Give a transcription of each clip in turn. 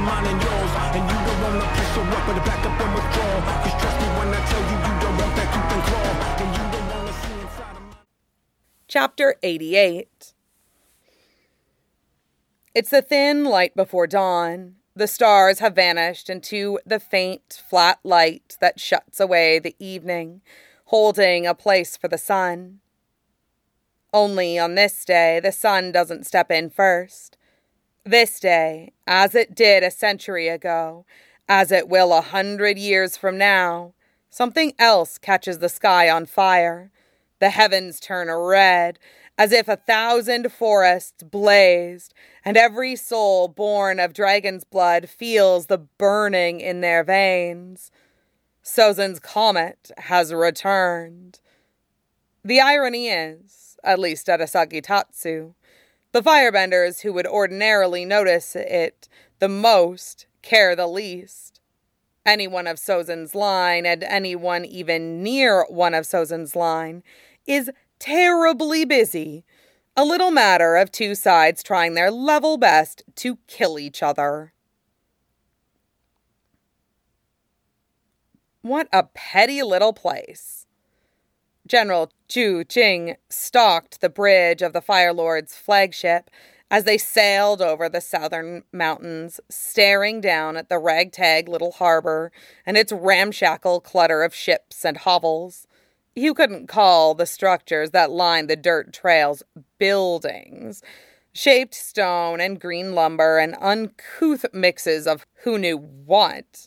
mine and yours. And you don't wanna push your weapon to back up and withdraw. Cause trust me when I tell you, you don't want that tooth and claw. And you don't wanna see inside of my... Chapter 88. It's the thin light before dawn. The stars have vanished into the faint, flat light that shuts away the evening, holding a place for the sun. Only on this day, the sun doesn't step in first. This day, as it did a century ago, as it will 100 years from now, something else catches the sky on fire. The heavens turn red, as if 1,000 forests blazed, and every soul born of dragon's blood feels the burning in their veins. Sozin's comet has returned. The irony is, at least at Asagitatsu, the firebenders who would ordinarily notice it the most care the least. Anyone of Sozin's line, and anyone even near one of Sozin's line, is terribly busy. A little matter of two sides trying their level best to kill each other. What a petty little place. General Zhu Jing stalked the bridge of the Fire Lord's flagship as they sailed over the southern mountains, staring down at the ragtag little harbor and its ramshackle clutter of ships and hovels. You couldn't call the structures that lined the dirt trails buildings. Shaped stone and green lumber and uncouth mixes of who knew what.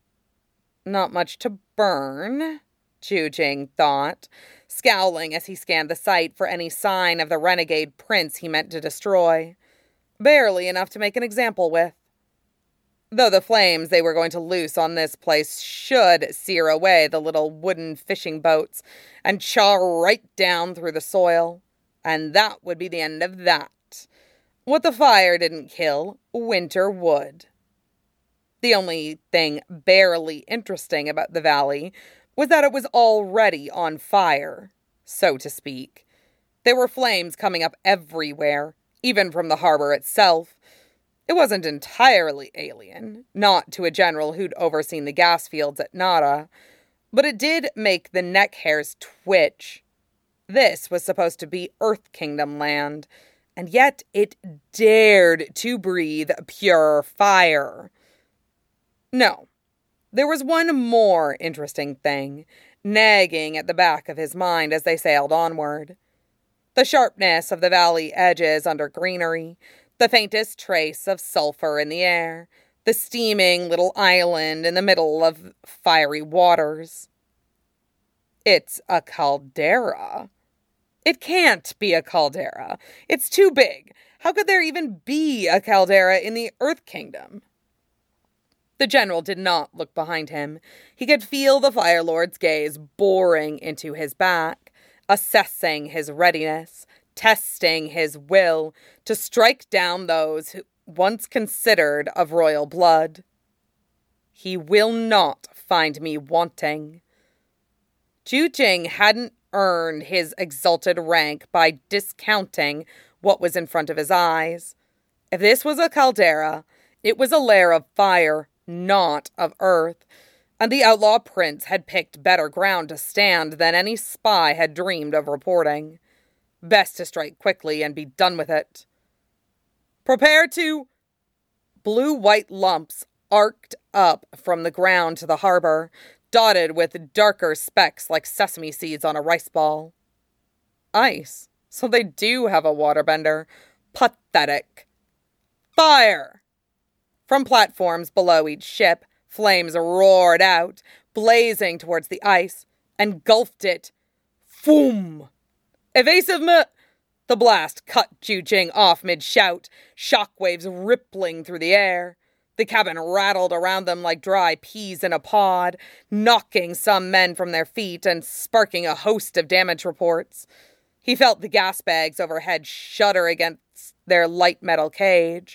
Not much to burn, Zhu Jing thought, scowling as he scanned the site for any sign of the renegade prince he meant to destroy. Barely enough to make an example with. Though the flames they were going to loose on this place should sear away the little wooden fishing boats and chaw right down through the soil. And that would be the end of that. What the fire didn't kill, winter would. The only thing barely interesting about the valley was that it was already on fire, so to speak. There were flames coming up everywhere, even from the harbor itself. It wasn't entirely alien, not to a general who'd overseen the gas fields at Nara, but it did make the neck hairs twitch. This was supposed to be Earth Kingdom land, and yet it dared to breathe pure fire. No, there was one more interesting thing, nagging at the back of his mind as they sailed onward. The sharpness of the valley edges under greenery, the faintest trace of sulfur in the air, the steaming little island in the middle of fiery waters. It's a caldera. It can't be a caldera. It's too big. How could there even be a caldera in the Earth Kingdom? The general did not look behind him. He could feel the Fire Lord's gaze boring into his back, assessing his readiness, testing his will to strike down those who once considered of royal blood. He will not find me wanting. Zhu Jing hadn't earned his exalted rank by discounting what was in front of his eyes. If this was a caldera, it was a lair of fire, not of earth, and the outlaw prince had picked better ground to stand than any spy had dreamed of reporting. Best to strike quickly and be done with it. Prepare to... Blue-white lumps arced up from the ground to the harbor, dotted with darker specks like sesame seeds on a rice ball. Ice. So they do have a waterbender. Pathetic. Fire! From platforms below each ship, flames roared out, blazing towards the ice, engulfed it. Foom! Evasive The blast cut Zhu Jing off mid-shout, shockwaves rippling through the air. The cabin rattled around them like dry peas in a pod, knocking some men from their feet and sparking a host of damage reports. He felt the gas bags overhead shudder against their light metal cage.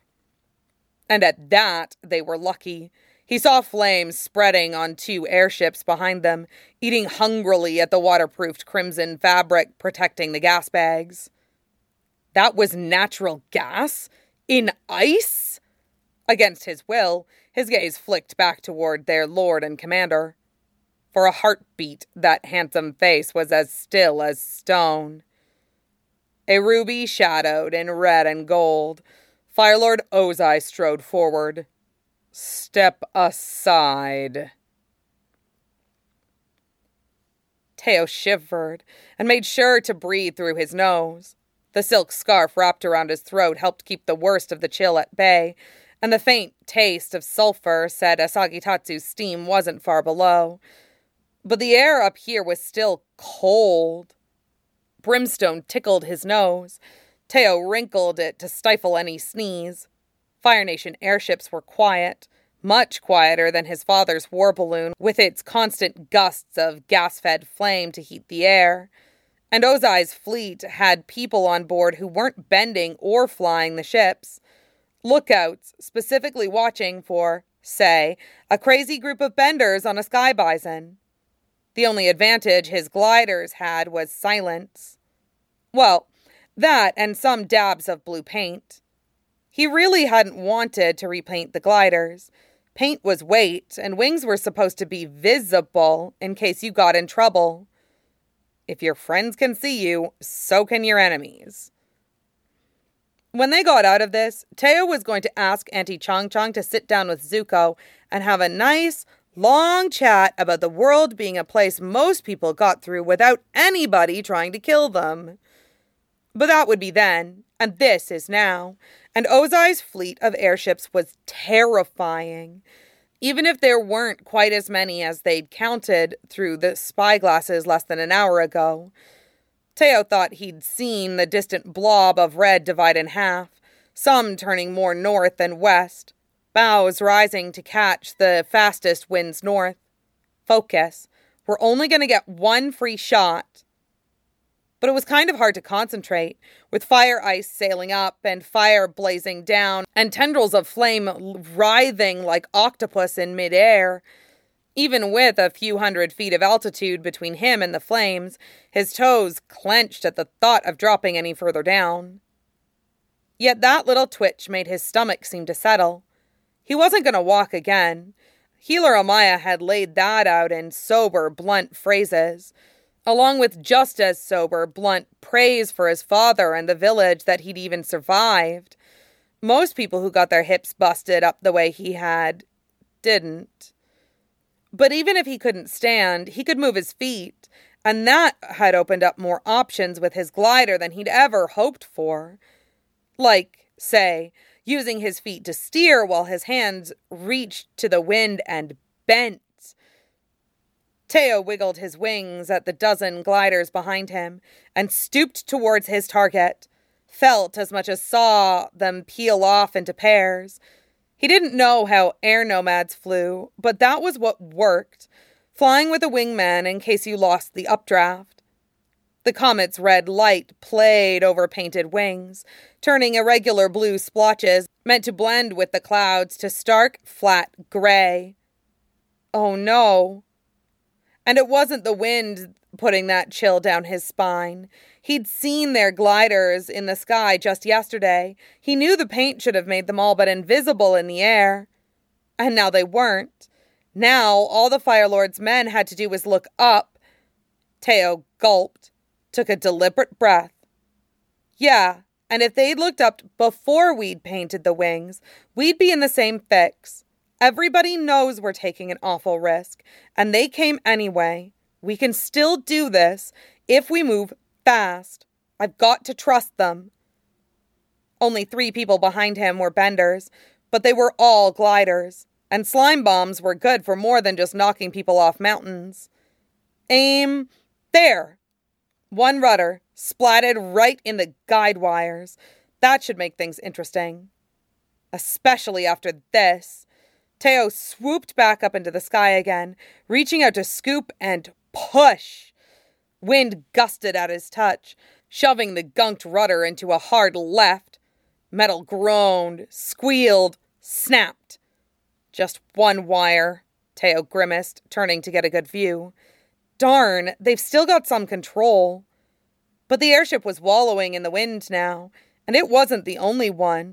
And at that, they were lucky. He saw flames spreading on two airships behind them, eating hungrily at the waterproofed crimson fabric protecting the gas bags. That was natural gas? In ice? Against his will, his gaze flicked back toward their lord and commander. For a heartbeat, that handsome face was as still as stone. A ruby shadowed in red and gold, Firelord Ozai strode forward. "Step aside." Teo shivered and made sure to breathe through his nose. The silk scarf wrapped around his throat helped keep the worst of the chill at bay, and the faint taste of sulfur said Asagitatsu's steam wasn't far below. But the air up here was still cold. Brimstone tickled his nose. Teo wrinkled it to stifle any sneeze. Fire Nation airships were quiet, much quieter than his father's war balloon with its constant gusts of gas-fed flame to heat the air. And Ozai's fleet had people on board who weren't bending or flying the ships. Lookouts specifically watching for, say, a crazy group of benders on a sky bison. The only advantage his gliders had was silence. Well, that and some dabs of blue paint. He really hadn't wanted to repaint the gliders. Paint was weight, and wings were supposed to be visible in case you got in trouble. If your friends can see you, so can your enemies. When they got out of this, Teo was going to ask Auntie Chong Chong to sit down with Zuko and have a nice, long chat about the world being a place most people got through without anybody trying to kill them. But that would be then, and this is now, and Ozai's fleet of airships was terrifying. Even if there weren't quite as many as they'd counted through the spyglasses less than an hour ago. Teo thought he'd seen the distant blob of red divide in half, some turning more north than west, bows rising to catch the fastest winds north. Focus. We're only going to get one free shot. But it was kind of hard to concentrate, with fire ice sailing up and fire blazing down and tendrils of flame writhing like octopus in midair. Even with a few 100 feet of altitude between him and the flames, his toes clenched at the thought of dropping any further down. Yet that little twitch made his stomach seem to settle. He wasn't going to walk again. Healer Amaya had laid that out in sober, blunt phrases, along with just as sober, blunt praise for his father and the village that he'd even survived. Most people who got their hips busted up the way he had didn't. But even if he couldn't stand, he could move his feet, and that had opened up more options with his glider than he'd ever hoped for. Like, say, using his feet to steer while his hands reached to the wind and bent. Teo wiggled his wings at the dozen gliders behind him and stooped towards his target, felt as much as saw them peel off into pairs. He didn't know how air nomads flew, but that was what worked, flying with a wingman in case you lost the updraft. The comet's red light played over painted wings, turning irregular blue splotches meant to blend with the clouds to stark, flat gray. Oh no. And it wasn't the wind putting that chill down his spine. He'd seen their gliders in the sky just yesterday. He knew the paint should have made them all but invisible in the air. And now they weren't. Now all the Fire Lord's men had to do was look up. Teo gulped, took a deliberate breath. Yeah, and if they'd looked up before we'd painted the wings, we'd be in the same fix. Everybody knows we're taking an awful risk, and they came anyway. We can still do this if we move fast. I've got to trust them. Only 3 people behind him were benders, but they were all gliders, and slime bombs were good for more than just knocking people off mountains. Aim there. One rudder, splatted right in the guide wires. That should make things interesting. Especially after this. Teo swooped back up into the sky again, reaching out to scoop and push. Wind gusted at his touch, shoving the gunked rudder into a hard left. Metal groaned, squealed, snapped. Just one wire, Teo grimaced, turning to get a good view. Darn, they've still got some control. But the airship was wallowing in the wind now, and it wasn't the only one.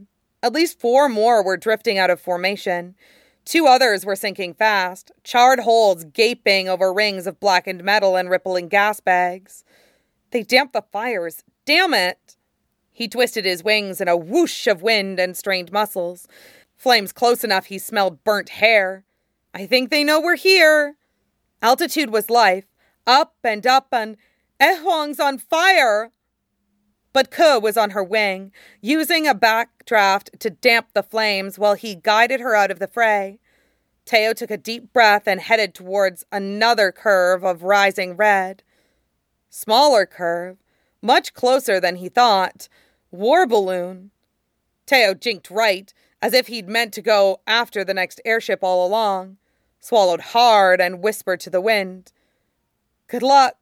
At least 4 more were drifting out of formation. 2 others were sinking fast, charred holes gaping over rings of blackened metal and rippling gas bags. They damped the fires. Damn it! He twisted his wings in a whoosh of wind and strained muscles. Flames close enough he smelled burnt hair. I think they know we're here. Altitude was life. Up, and Ehwang's on fire! But Ke was on her wing, using a backdraft to damp the flames while he guided her out of the fray. Teo took a deep breath and headed towards another curve of rising red. Smaller curve, much closer than he thought. War balloon. Teo jinked right, as if he'd meant to go after the next airship all along, swallowed hard and whispered to the wind, "Good luck."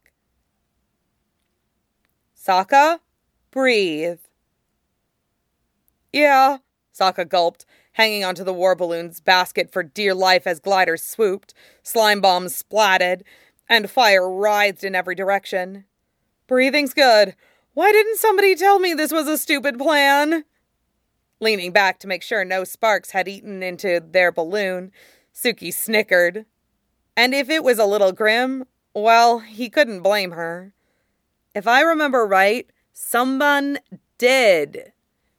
"Sokka? Breathe." "Yeah," Sokka gulped, hanging onto the war balloon's basket for dear life as gliders swooped, slime bombs splatted, and fire writhed in every direction. "Breathing's good. Why didn't somebody tell me this was a stupid plan?" Leaning back to make sure no sparks had eaten into their balloon, Suki snickered. And if it was a little grim, well, he couldn't blame her. If I remember right, someone did.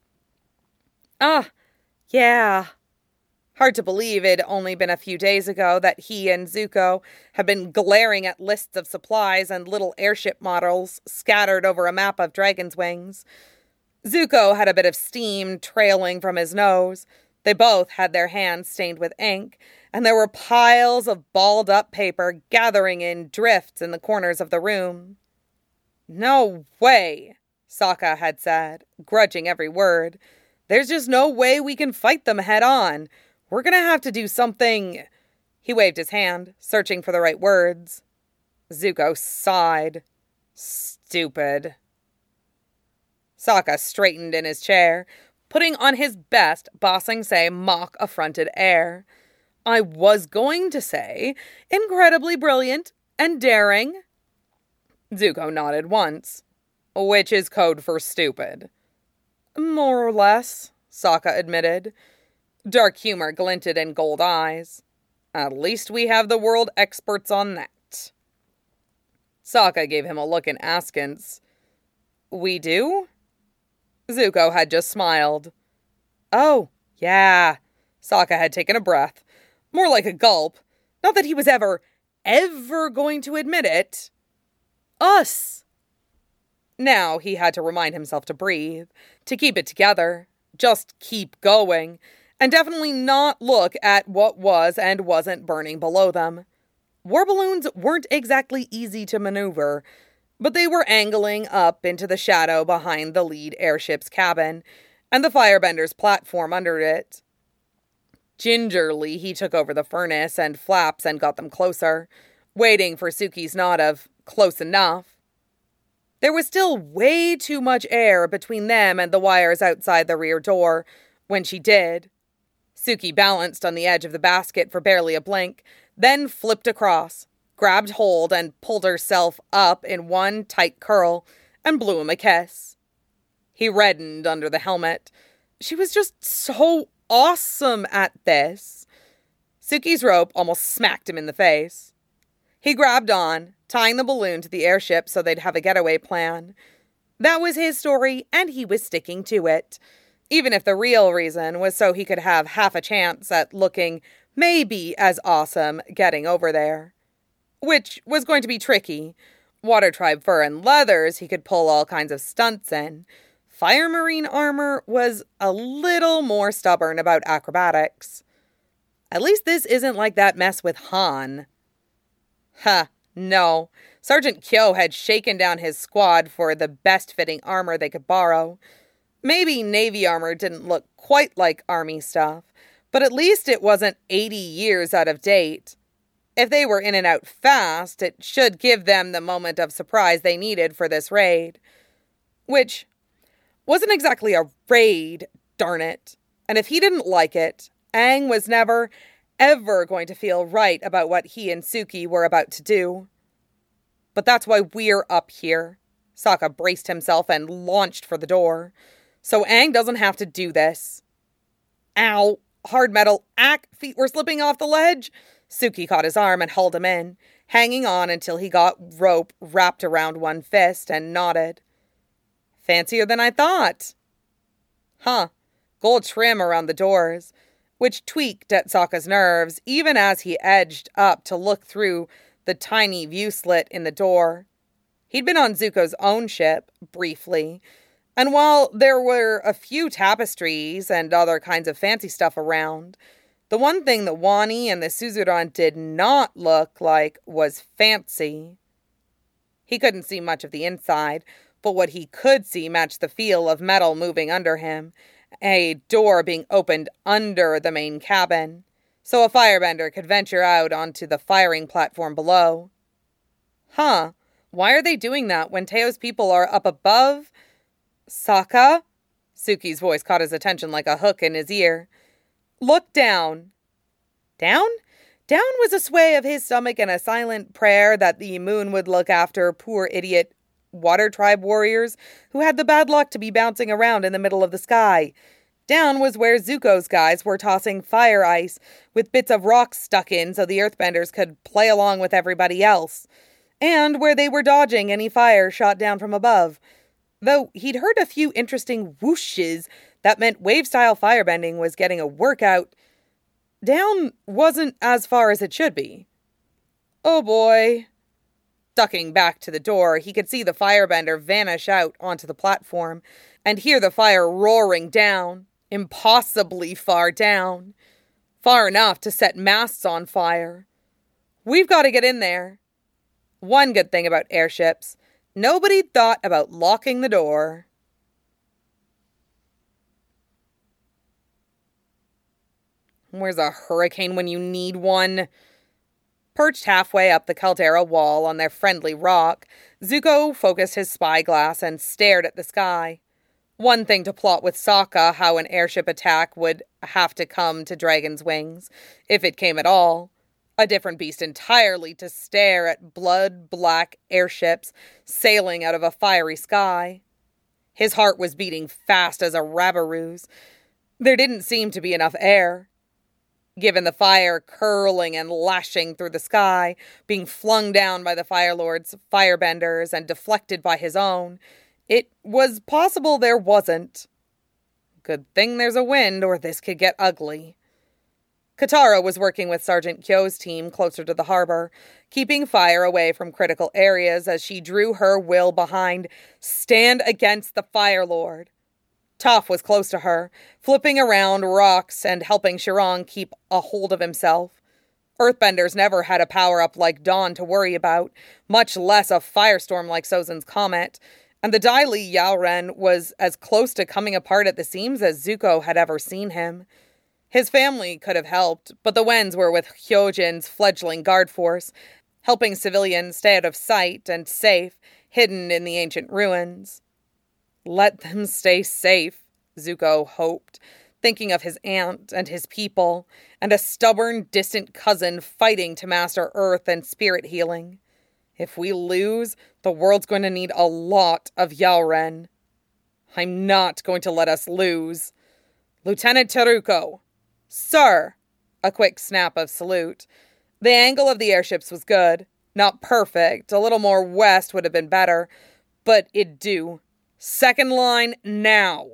Yeah. Hard to believe it'd only been a few days ago that he and Zuko had been glaring at lists of supplies and little airship models scattered over a map of dragon's wings. Zuko had a bit of steam trailing from his nose. They both had their hands stained with ink, and there were piles of balled-up paper gathering in drifts in the corners of the room. "No way," Sokka had said, grudging every word. "There's just no way we can fight them head-on. We're gonna have to do something..." He waved his hand, searching for the right words. Zuko sighed. "Stupid." Sokka straightened in his chair, putting on his best Ba Sing Se mock-affronted air. "I was going to say, incredibly brilliant and daring." Zuko nodded once. "Which is code for stupid." "More or less," Sokka admitted. Dark humor glinted in gold eyes. "At least we have the world experts on that." Sokka gave him a look in askance. "We do?" Zuko had just smiled. "Oh, yeah." Sokka had taken a breath. More like a gulp. Not that he was ever going to admit it. Us. Now he had to remind himself to breathe, to keep it together, just keep going, and definitely not look at what was and wasn't burning below them. War balloons weren't exactly easy to maneuver, but they were angling up into the shadow behind the lead airship's cabin and the firebender's platform under it. Gingerly, he took over the furnace and flaps and got them closer, waiting for Suki's nod of close enough. There was still way too much air between them and the wires outside the rear door when she did. Suki balanced on the edge of the basket for barely a blink, then flipped across, grabbed hold and pulled herself up in one tight curl and blew him a kiss. He reddened under the helmet. She was just so awesome at this. Suki's rope almost smacked him in the face. He grabbed on, tying the balloon to the airship so they'd have a getaway plan. That was his story, and he was sticking to it, even if the real reason was so he could have half a chance at looking maybe as awesome getting over there. Which was going to be tricky. Water tribe fur and leathers he could pull all kinds of stunts in. Fire marine armor was a little more stubborn about acrobatics. At least this isn't like that mess with Han. No. Sergeant Kyo had shaken down his squad for the best-fitting armor they could borrow. Maybe Navy armor didn't look quite like Army stuff, but at least it wasn't 80 years out of date. If they were in and out fast, it should give them the moment of surprise they needed for this raid. Which wasn't exactly a raid, darn it. And if he didn't like it, Aang was never, ever going to feel right about what he and Suki were about to do. But that's why we're up here. Sokka braced himself and launched for the door. So Aang doesn't have to do this. Ow! Hard metal. Ack! Feet were slipping off the ledge. Suki caught his arm and hauled him in, hanging on until he got rope wrapped around one fist and nodded. Fancier than I thought. Huh. Gold trim around the doors, which tweaked at Sokka's nerves even as he edged up to look through the tiny view slit in the door. He'd been on Zuko's own ship, briefly, and while there were a few tapestries and other kinds of fancy stuff around, the one thing the Wani and the Suzerain did not look like was fancy. He couldn't see much of the inside, but what he could see matched the feel of metal moving under him, a door being opened under the main cabin, so a firebender could venture out onto the firing platform below. Huh, why are they doing that when Teo's people are up above? Sokka? Suki's voice caught his attention like a hook in his ear. Look down. Down? Down was a sway of his stomach and a silent prayer that the moon would look after poor idiot water tribe warriors who had the bad luck to be bouncing around in the middle of the sky. Down was where Zuko's guys were tossing fire ice with bits of rock stuck in so the earthbenders could play along with everybody else, and where they were dodging any fire shot down from above. Though he'd heard a few interesting whooshes that meant wave-style firebending was getting a workout, down wasn't as far as it should be. Oh boy. Ducking back to the door, he could see the firebender vanish out onto the platform and hear the fire roaring down, impossibly far down, far enough to set masts on fire. We've got to get in there. One good thing about airships, nobody thought about locking the door. Where's a hurricane when you need one? Perched halfway up the caldera wall on their friendly rock, Zuko focused his spyglass and stared at the sky. One thing to plot with Sokka how an airship attack would have to come to Dragon's Wings, if it came at all. A different beast entirely to stare at blood-black airships sailing out of a fiery sky. His heart was beating fast as a rabaroo's. There didn't seem to be enough air. Given the fire curling and lashing through the sky, being flung down by the Fire Lord's firebenders and deflected by his own, it was possible there wasn't. Good thing there's a wind, or this could get ugly. Katara was working with Sergeant Kyo's team closer to the harbor, keeping fire away from critical areas as she drew her will behind Stand Against the Fire Lord. Toph was close to her, flipping around rocks and helping Shirong keep a hold of himself. Earthbenders never had a power-up like Dawn to worry about, much less a firestorm like Sozin's Comet, and the Dai Li Yaoren was as close to coming apart at the seams as Zuko had ever seen him. His family could have helped, but the Wens were with Hyojin's fledgling guard force, helping civilians stay out of sight and safe, hidden in the ancient ruins. Let them stay safe, Zuko hoped, thinking of his aunt and his people, and a stubborn, distant cousin fighting to master earth and spirit healing. If we lose, the world's going to need a lot of Yaoren. I'm not going to let us lose. Lieutenant Teruko. Sir. A quick snap of salute. The angle of the airships was good. Not perfect. A little more west would have been better, but it'd do. Second line, now.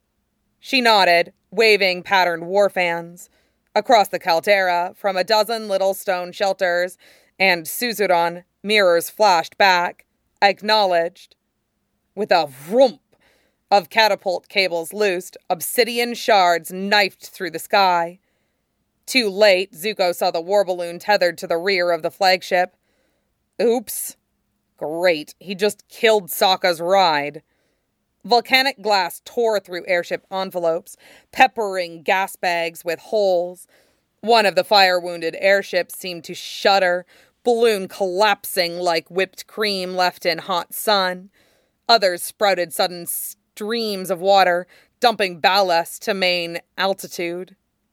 She nodded, waving patterned war fans. Across the caldera, from a dozen little stone shelters and Suzerain, mirrors flashed back, acknowledged. With a vroomp of catapult cables loosed, obsidian shards knifed through the sky. Too late, Zuko saw the war balloon tethered to the rear of the flagship. Oops. Great, he just killed Sokka's ride. Volcanic glass tore through airship envelopes, peppering gas bags with holes. One of the fire-wounded airships seemed to shudder, balloon collapsing like whipped cream left in hot sun. Others sprouted sudden streams of water, dumping ballast to main altitude.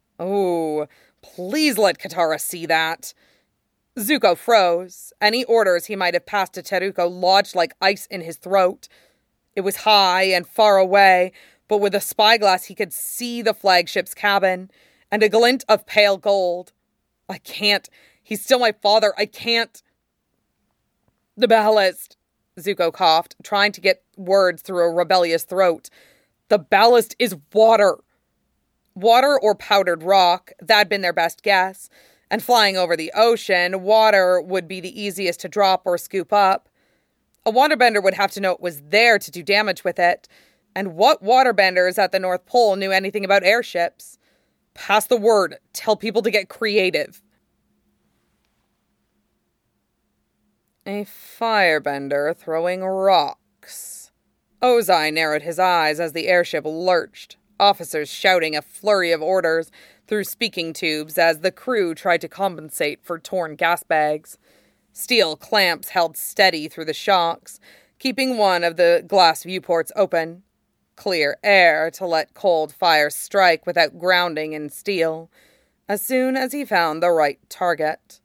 Oh, please let Katara see that. Zuko froze. Any orders he might have passed to Teruko lodged like ice in his throat. It was high and far away, but with a spyglass he could see the flagship's cabin and a glint of pale gold. I can't. He's still my father. I can't. The ballast, Zuko coughed, trying to get words through a rebellious throat. The ballast is water. Water or powdered rock, that'd been their best guess. And flying over the ocean, water would be the easiest to drop or scoop up. A waterbender would have to know it was there to do damage with it. And what waterbenders at the North Pole knew anything about airships? Pass the word. Tell people to get creative. A firebender throwing rocks. Ozai narrowed his eyes as the airship lurched, officers shouting a flurry of orders through speaking tubes as the crew tried to compensate for torn gas bags. Steel clamps held steady through the shocks, keeping one of the glass viewports open. Clear air to let cold fire strike without grounding in steel, as soon as he found the right target.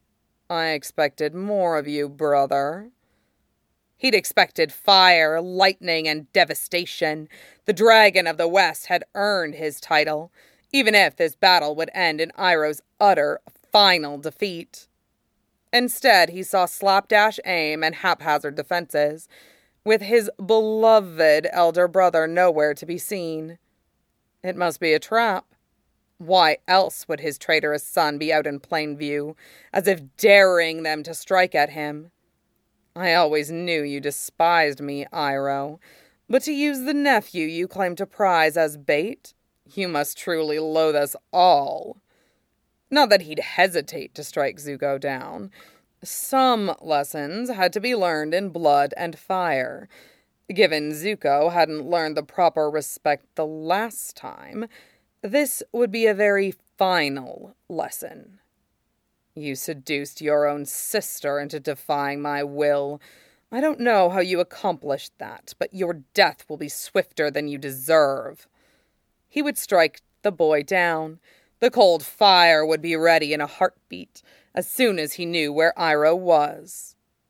I expected more of you, brother. He'd expected fire, lightning, and devastation. The Dragon of the West had earned his title, even if this battle would end in Iroh's utter, final defeat. Instead, he saw slapdash aim and haphazard defenses, with his beloved elder brother nowhere to be seen. It must be a trap. Why else would his traitorous son be out in plain view, as if daring them to strike at him? I always knew you despised me, Iroh, but to use the nephew you claim to prize as bait, you must truly loathe us all. Not that he'd hesitate to strike Zuko down. Some lessons had to be learned in blood and fire. Given Zuko hadn't learned the proper respect the last time, this would be a very final lesson. You seduced your own sister into defying my will. I don't know how you accomplished that, but your death will be swifter than you deserve. He would strike the boy down. The cold fire would be ready in a heartbeat as soon as he knew where Iroh was.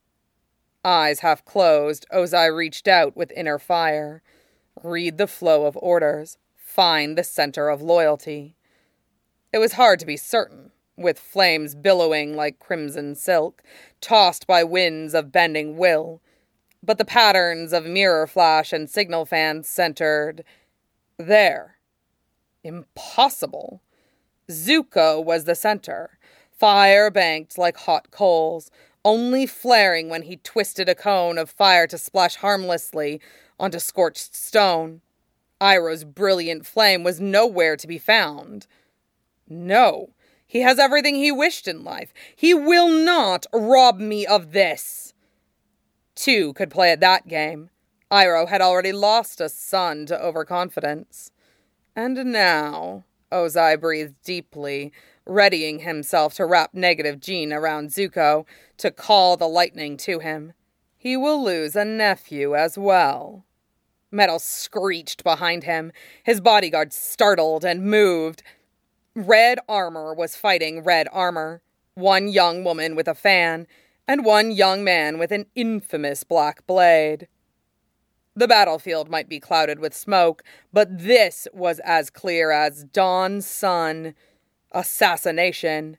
Eyes half closed, Ozai reached out with inner fire. Read the flow of orders. Find the center of loyalty. It was hard to be certain, with flames billowing like crimson silk, tossed by winds of bending will. But the patterns of mirror flash and signal fans centered there. Impossible. Zuko was the center, fire banked like hot coals, only flaring when he twisted a cone of fire to splash harmlessly onto scorched stone. Iroh's brilliant flame was nowhere to be found. No, he has everything he wished in life. He will not rob me of this. Two could play at that game. Iroh had already lost a son to overconfidence. And now, Ozai breathed deeply, readying himself to wrap negative Gene around Zuko to call the lightning to him. He will lose a nephew as well. Metal screeched behind him. His bodyguard startled and moved. Red armor was fighting red armor. One young woman with a fan, and one young man with an infamous black blade. The battlefield might be clouded with smoke, but this was as clear as dawn's sun. Assassination.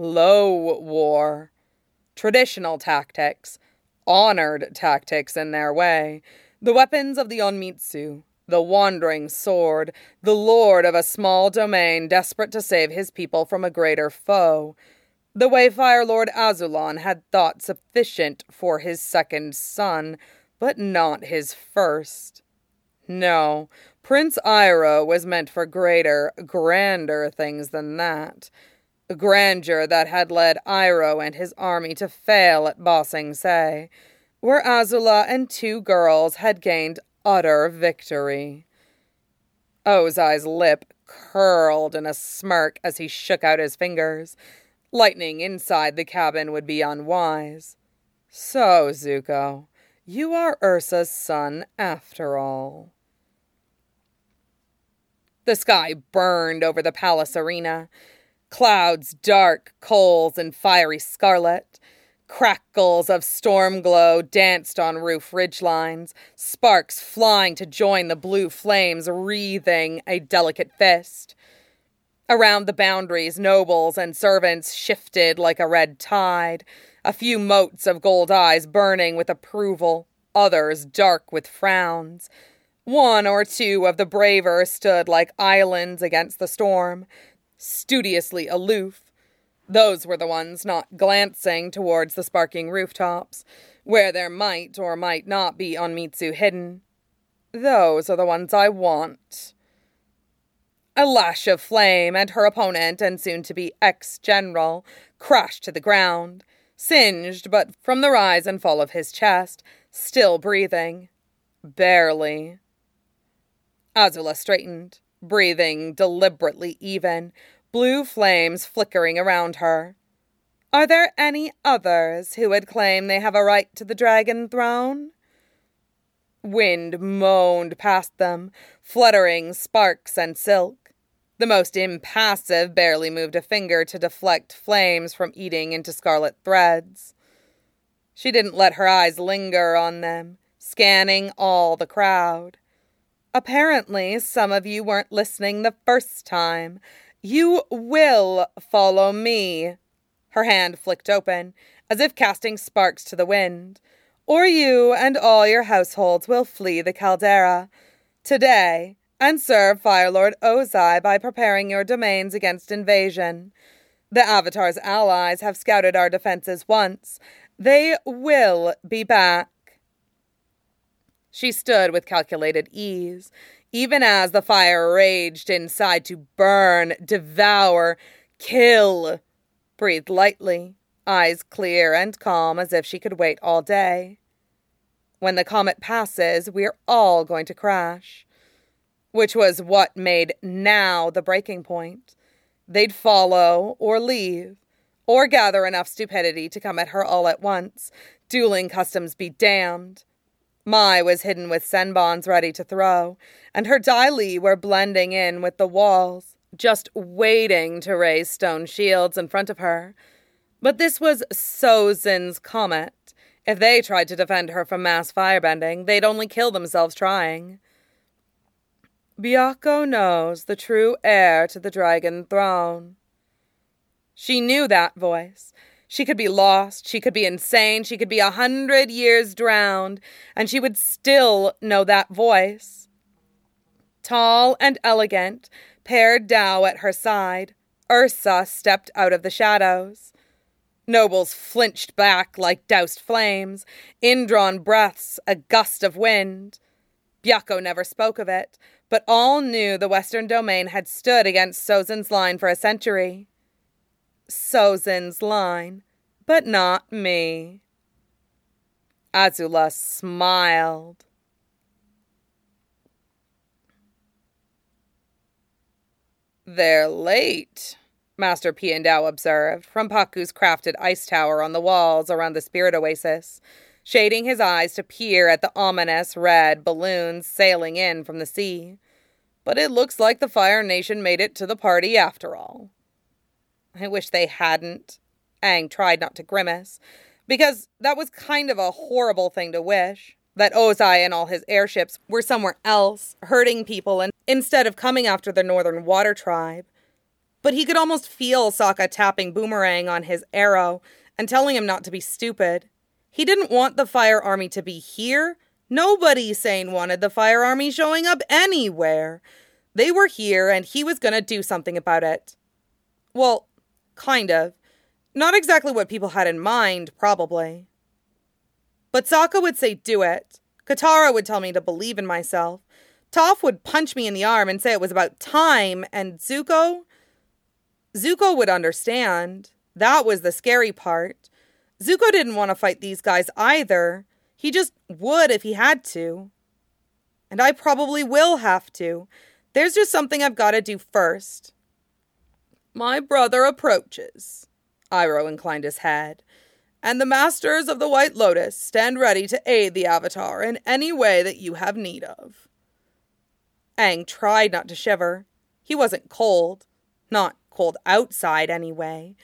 Low war. Traditional tactics. Honored tactics in their way. The weapons of the Onmitsu, the wandering sword, the lord of a small domain desperate to save his people from a greater foe. The way Fire Lord Azulon had thought sufficient for his second son, but not his first. No, Prince Iroh was meant for greater, grander things than that. Grandeur that had led Iroh and his army to fail at Ba Sing Se, where Azula and two girls had gained utter victory. Ozai's lip curled in a smirk as he shook out his fingers. Lightning inside the cabin would be unwise. So, Zuko, you are Ursa's son after all. The sky burned over the palace arena. Clouds dark, coals, and fiery scarlet. Crackles of storm glow danced on roof ridgelines, sparks flying to join the blue flames wreathing a delicate fist. Around the boundaries, nobles and servants shifted like a red tide, a few motes of gold eyes burning with approval, others dark with frowns. One or two of the braver stood like islands against the storm, studiously aloof. Those were the ones not glancing towards the sparking rooftops, where there might or might not be Onmitsu hidden. Those are the ones I want. A lash of flame, and her opponent and soon-to-be ex-general crashed to the ground, singed but from the rise and fall of his chest, still breathing. Barely. Azula straightened, breathing deliberately even, blue flames flickering around her. Are there any others who would claim they have a right to the dragon throne? Wind moaned past them, fluttering sparks and silk. The most impassive barely moved a finger to deflect flames from eating into scarlet threads. She didn't let her eyes linger on them, scanning all the crowd. Apparently, some of you weren't listening the first time. You will follow me. Her hand flicked open, as if casting sparks to the wind. Or you and all your households will flee the caldera today and serve Fire Lord Ozai by preparing your domains against invasion. The Avatar's allies have scouted our defenses once. They will be back. She stood with calculated ease, even as the fire raged inside to burn, devour, kill. Breathed lightly, eyes clear and calm as if she could wait all day. When the comet passes, we're all going to crash. Which was what made now the breaking point. They'd follow or leave, or gather enough stupidity to come at her all at once, dueling customs be damned. Mai was hidden with senbons ready to throw, and her Dai Li were blending in with the walls, just waiting to raise stone shields in front of her. But this was Sozin's comet. If they tried to defend her from mass firebending, they'd only kill themselves trying. Byakko knows the true heir to the dragon throne. She knew that voice. She could be lost, she could be insane, she could be 100 years drowned, and she would still know that voice. Tall and elegant, paired Dao at her side, Ursa stepped out of the shadows. Nobles flinched back like doused flames, indrawn breaths, a gust of wind. Byakko never spoke of it, but all knew the Western Domain had stood against Sozin's line for a century. Sozin's line, but not me. Azula smiled. They're late, Master Piandao observed, from Pakku's crafted ice tower on the walls around the spirit oasis, shading his eyes to peer at the ominous red balloons sailing in from the sea. But it looks like the Fire Nation made it to the party after all. I wish they hadn't. Aang tried not to grimace, because that was kind of a horrible thing to wish, that Ozai and all his airships were somewhere else, hurting people, and instead of coming after the Northern Water Tribe. But he could almost feel Sokka tapping Boomerang on his arrow and telling him not to be stupid. He didn't want the Fire Army to be here. Nobody sane wanted the Fire Army showing up anywhere. They were here, and he was going to do something about it. Well, kind of. Not exactly what people had in mind, probably. But Sokka would say do it. Katara would tell me to believe in myself. Toph would punch me in the arm and say it was about time, and Zuko would understand. That was the scary part. Zuko didn't want to fight these guys either. He just would if he had to. And I probably will have to. There's just something I've got to do first. My brother approaches. Iroh inclined his head. And the Masters of the White Lotus stand ready to aid the Avatar in any way that you have need of. Aang tried not to shiver. He wasn't cold. Not cold outside, anyway.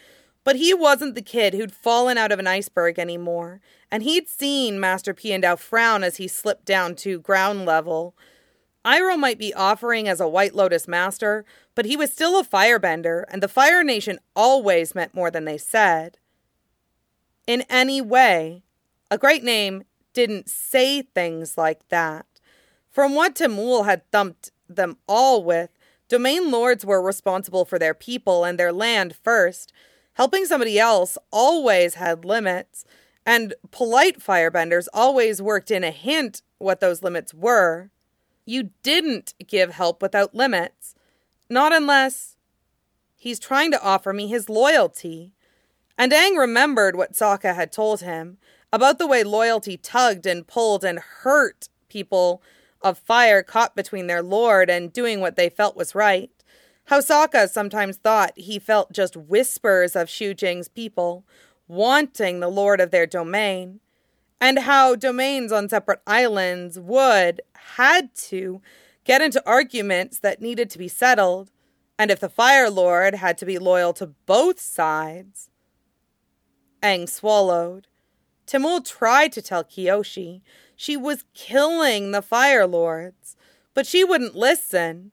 But he wasn't the kid who'd fallen out of an iceberg anymore, and he'd seen Master Piandao frown as he slipped down to ground level. Iroh might be offering as a White Lotus master, but he was still a firebender, and the Fire Nation always meant more than they said. In any way, a great name didn't say things like that. From what Temul had thumped them all with, domain lords were responsible for their people and their land first. Helping somebody else always had limits, and polite firebenders always worked in a hint what those limits were. You didn't give help without limits. Not unless he's trying to offer me his loyalty. And Aang remembered what Sokka had told him about the way loyalty tugged and pulled and hurt people of fire caught between their lord and doing what they felt was right. How Sokka sometimes thought he felt just whispers of Shu Jing's people wanting the lord of their domain, and how domains on separate islands had to get into arguments that needed to be settled, and if the Fire Lord had to be loyal to both sides. Aang swallowed. Temul tried to tell Kyoshi she was killing the Fire Lords, but she wouldn't listen.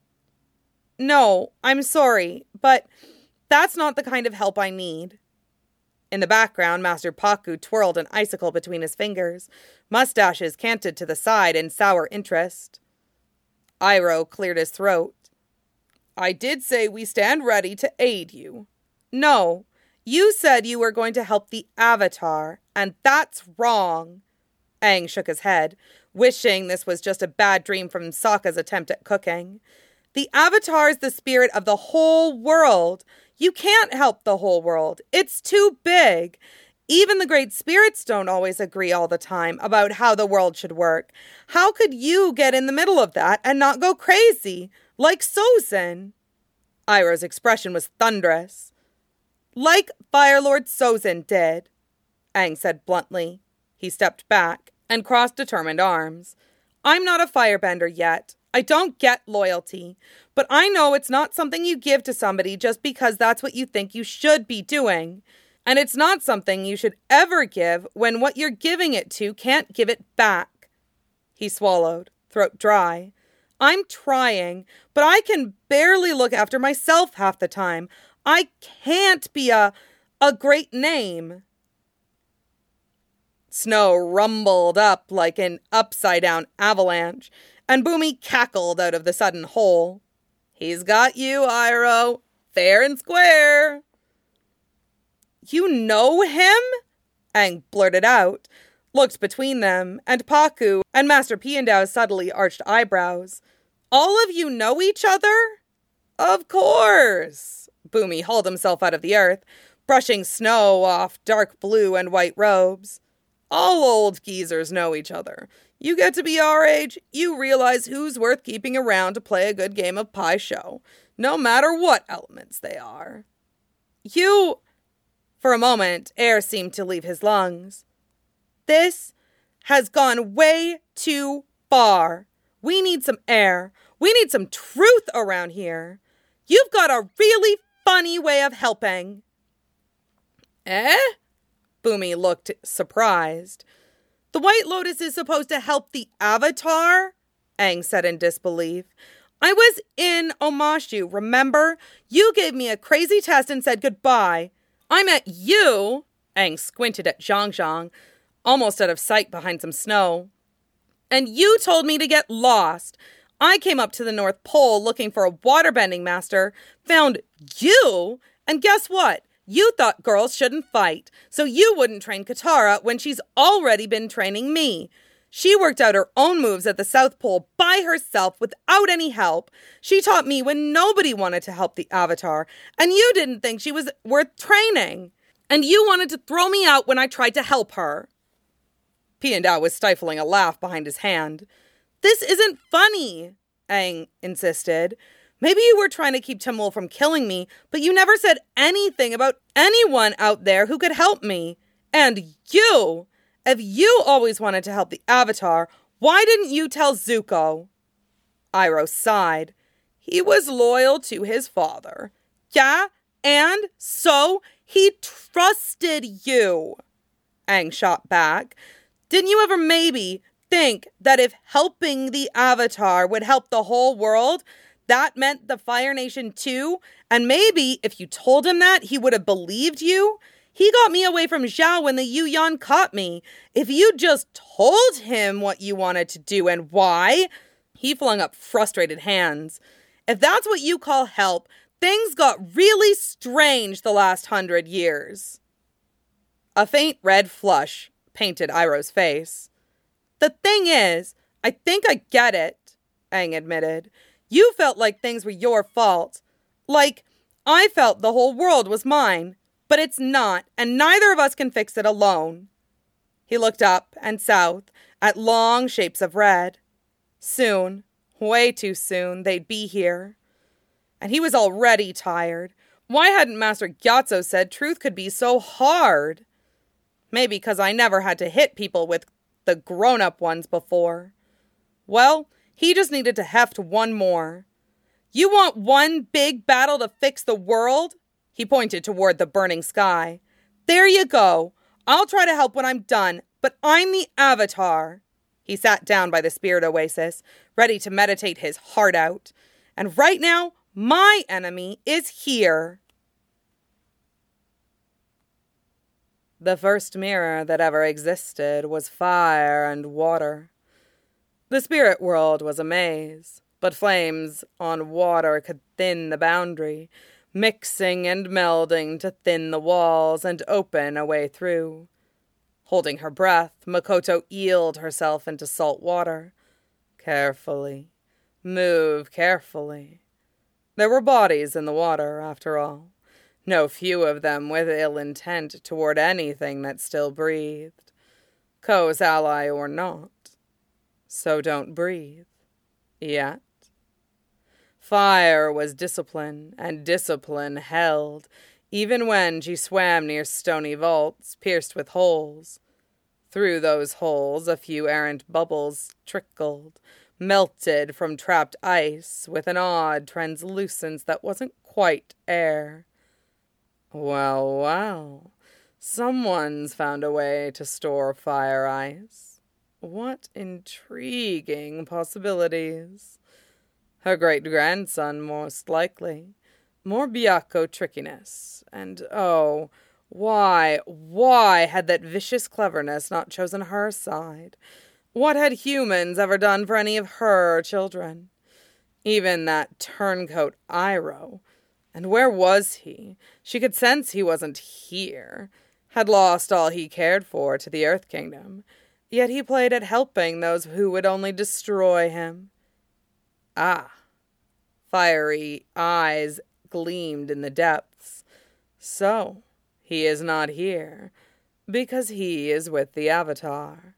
No, I'm sorry, but that's not the kind of help I need. In the background, Master Pakku twirled an icicle between his fingers, mustaches canted to the side in sour interest. Iroh cleared his throat. I did say we stand ready to aid you. No, you said you were going to help the Avatar, and that's wrong. Aang shook his head, wishing this was just a bad dream from Sokka's attempt at cooking. The Avatar is the spirit of the whole world. You can't help the whole world. It's too big. Even the great spirits don't always agree all the time about how the world should work. How could you get in the middle of that and not go crazy, like Sozin? Iroh's expression was thunderous. Like Fire Lord Sozin did, Aang said bluntly. He stepped back and crossed determined arms. I'm not a firebender yet. I don't get loyalty, but I know it's not something you give to somebody just because that's what you think you should be doing. And it's not something you should ever give when what you're giving it to can't give it back. He swallowed, throat dry. I'm trying, but I can barely look after myself half the time. I can't be a great name. Snow rumbled up like an upside-down avalanche, and Bumi cackled out of the sudden hole. He's got you, Iroh, fair and square. You know him? Aang blurted out, looked between them, and Pakku and Master Piandao's subtly arched eyebrows. All of you know each other? Of course. Bumi hauled himself out of the earth, brushing snow off dark blue and white robes. All old geezers know each other. You get to be our age, you realize who's worth keeping around to play a good game of Pai Sho, no matter what elements they are. You... For a moment, air seemed to leave his lungs. This has gone way too far. We need some air. We need some truth around here. You've got a really funny way of helping. Eh? Bumi looked surprised. The White Lotus is supposed to help the Avatar? Aang said in disbelief. I was in Omashu, remember? You gave me a crazy test and said goodbye. I met you. Aang squinted at Zhang Zhang, almost out of sight behind some snow. And you told me to get lost. I came up to the North Pole looking for a waterbending master, found you, and guess what? You thought girls shouldn't fight, so you wouldn't train Katara when she's already been training me. She worked out her own moves at the South Pole by herself without any help. She taught me when nobody wanted to help the Avatar, and you didn't think she was worth training. And you wanted to throw me out when I tried to help her. Piandao was stifling a laugh behind his hand. This isn't funny, Aang insisted. Maybe you were trying to keep Temul from killing me, but you never said anything about anyone out there who could help me. And you! If you always wanted to help the Avatar, why didn't you tell Zuko? Iroh sighed. He was loyal to his father. Yeah, and so He trusted you, Aang shot back. Didn't you ever maybe think that if helping the Avatar would help the whole world, that meant the Fire Nation too? And maybe if you told him that, he would have believed you? He got me away from Zhao when the Yuyan caught me. If you just told him what you wanted to do and why... He flung up frustrated hands. If that's what you call help, things got really strange the last 100 years. A faint red flush painted Iroh's face. The thing is, I think I get it, Aang admitted. You felt like things were your fault. Like, I felt the whole world was mine. But it's not, and neither of us can fix it alone. He looked up and south at long shapes of red. Soon, way too soon, they'd be here. And he was already tired. Why hadn't Master Gyatso said truth could be so hard? Maybe because I never had to hit people with the grown-up ones before. Well, he just needed to heft one more. You want one big battle to fix the world? He pointed toward the burning sky. There you go. I'll try to help when I'm done, but I'm the Avatar. He sat down by the spirit oasis, ready to meditate his heart out. And right now, my enemy is here. The first mirror that ever existed was fire and water. The spirit world was a maze, but flames on water could thin the boundary, mixing and melding to thin the walls and open a way through. Holding her breath, Makoto eeled herself into salt water. Carefully. Move carefully. There were bodies in the water, after all. No few of them with ill intent toward anything that still breathed. Ko's ally or not. So don't breathe. Yet. Fire was discipline, and discipline held, even when she swam near stony vaults pierced with holes. Through those holes a few errant bubbles trickled, melted from trapped ice with an odd translucence that wasn't quite air. Well, well, someone's found a way to store fire ice. What intriguing possibilities. Her great-grandson, most likely. More Byakko trickiness. And oh, why had that vicious cleverness not chosen her side? What had humans ever done for any of her children? Even that turncoat Iroh. And where was he? She could sense he wasn't here. Had lost all he cared for to the Earth Kingdom. Yet he played at helping those who would only destroy him. Ah. Fiery eyes gleamed in the depths. So, he is not here, because he is with the Avatar.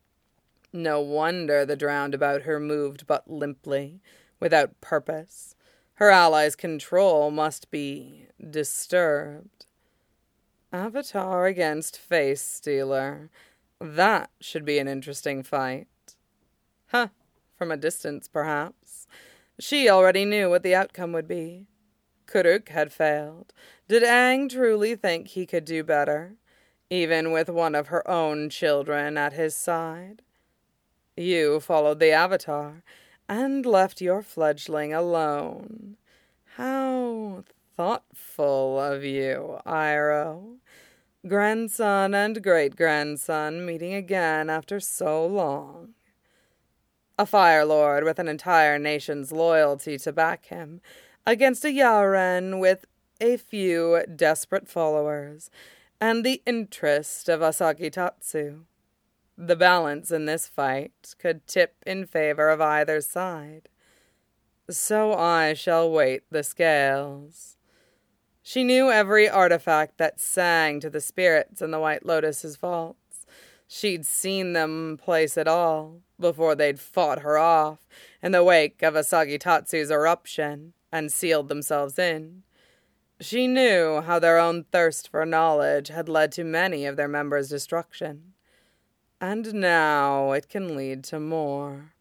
No wonder the drowned about her moved but limply, without purpose. Her allies' control must be disturbed. Avatar against Face Stealer. That should be an interesting fight. Huh, from a distance, perhaps. She already knew what the outcome would be. Kuruk had failed. Did Aang truly think he could do better, even with one of her own children at his side? You followed the Avatar, and left your fledgling alone. How thoughtful of you, Iroh. Grandson and great-grandson meeting again after so long. A Fire Lord with an entire nation's loyalty to back him, against a Yaren with a few desperate followers, and the interest of Asahi Tatsu. The balance in this fight could tip in favor of either side. So I shall weight the scales. She knew every artifact that sang to the spirits in the White Lotus's vaults. She'd seen them place it all, before they'd fought her off, in the wake of Asahi Tatsu's eruption, and sealed themselves in. She knew how their own thirst for knowledge had led to many of their members' destruction. And now it can lead to more.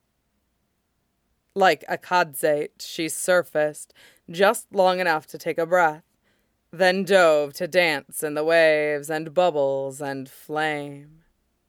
Like a Kadzate, she surfaced, just long enough to take a breath. then dove to dance in the waves and bubbles and flame.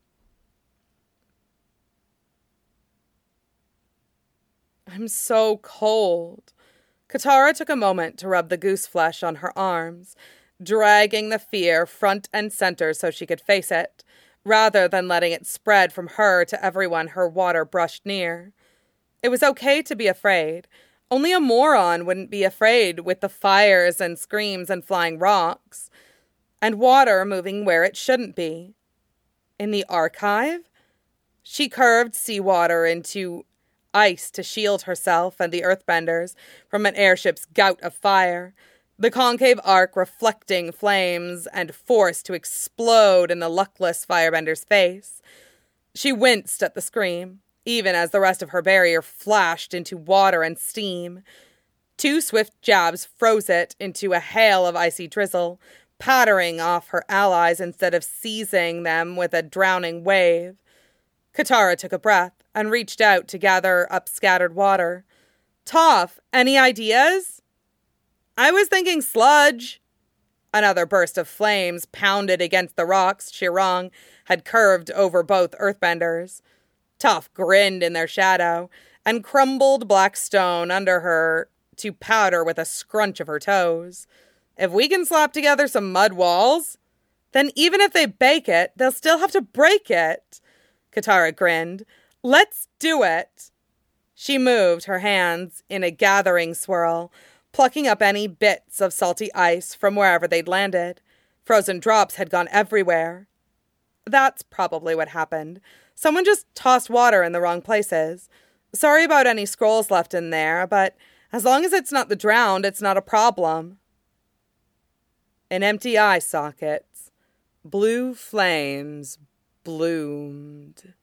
I'm so cold. Katara took a moment to rub the goose flesh on her arms, dragging the fear front and center so she could face it, rather than letting it spread from her to everyone her water brushed near. It was okay to be afraid. Only a moron wouldn't be afraid with the fires and screams and flying rocks, and water moving where it shouldn't be. In the archive, she curved seawater into ice to shield herself and the earthbenders from an airship's gout of fire, the concave arc reflecting flames and forced to explode in the luckless firebender's face. She winced at the scream, even as the rest of her barrier flashed into water and steam. 2 swift jabs froze it into a hail of icy drizzle, pattering off her allies instead of seizing them with a drowning wave. Katara took a breath and reached out to gather up scattered water. Toph, any ideas? I was thinking sludge. Another burst of flames pounded against the rocks Shirong had curved over both earthbenders. Toph grinned in their shadow and crumbled black stone under her to powder with a scrunch of her toes. If we can slap together some mud walls, then even if they bake it, they'll still have to break it. Katara grinned. Let's do it. She moved her hands in a gathering swirl, plucking up any bits of salty ice from wherever they'd landed. Frozen drops had gone everywhere. That's probably what happened. Someone just tossed water in the wrong places. Sorry about any scrolls left in there, but as long as it's not the drowned, it's not a problem. In empty eye sockets, blue flames bloomed.